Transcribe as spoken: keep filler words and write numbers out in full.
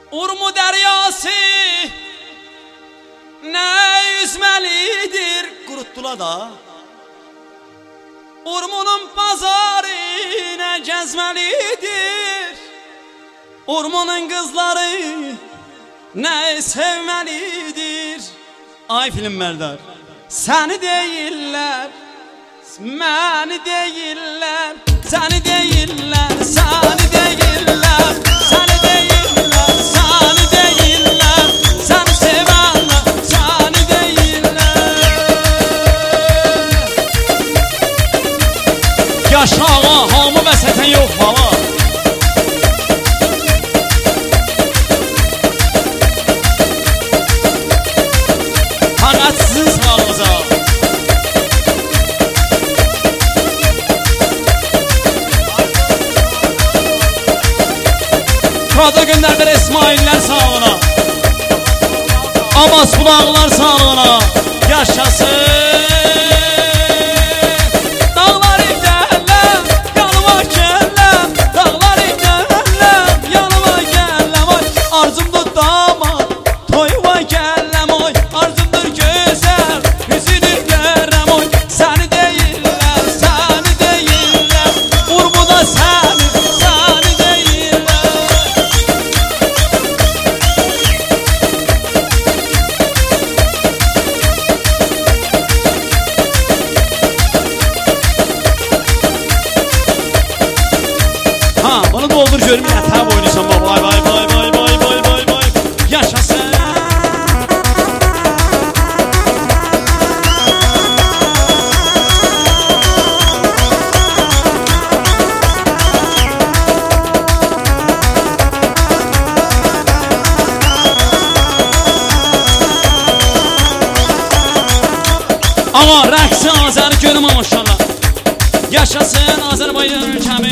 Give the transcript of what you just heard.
Urmu deryası ne yüzmelidir, kuruttular da. Urmunun pazarı ne gezmelidir, Urmunun kızları ne sevmelidir. Ay film Merdar, seni değiller, məni değiller, seni değiller, seni değiller, seni değiller, seni değiller, seni sevenler, seni değiller. Yaşa ağa, hamı və sətən yox baba. Fəqət sizin sağlığınıza. Kadı günlerdir İsmail'ler sağlığına, Abbas kulağlar sağlığına. Yaşasın. Dağlar ilerlem, yanıma gellem, dağlar ilerlem, yanıma gellem. Oy arzumdur damat, toyuma gellem. Oy arzumdur güzel, yüzünü görem. Oy seni değiller, seni değiller, Urmu'da seni, seni değiller. Ha, bunu doldur görüm yatağa boynuysan baba. Vay vay vay vay vay vay vay vay. Yaşasın. Ama rəqsi Azər görüm maşallah. Yaşasın Azərbaycan ülkəmiz.